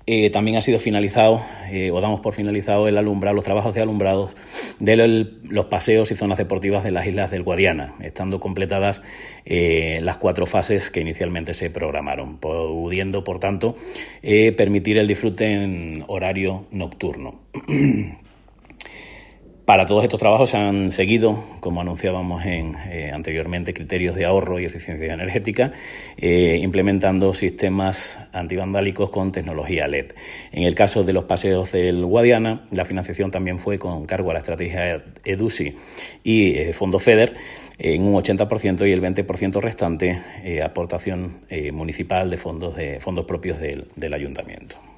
También ha sido finalizado, o damos por finalizado los trabajos de alumbrado de los paseos y zonas deportivas de las islas del Guadiana, estando completadas las 4 fases que inicialmente se programaron, pudiendo, por tanto, permitir el disfrute en horario nocturno. Para todos estos trabajos se han seguido, como anunciábamos anteriormente, criterios de ahorro y eficiencia energética, implementando sistemas antivandálicos con tecnología LED. En el caso de los paseos del Guadiana, la financiación también fue con cargo a la estrategia EDUSI y Fondo FEDER en un 80% y el 20% restante aportación municipal de fondos propios del ayuntamiento.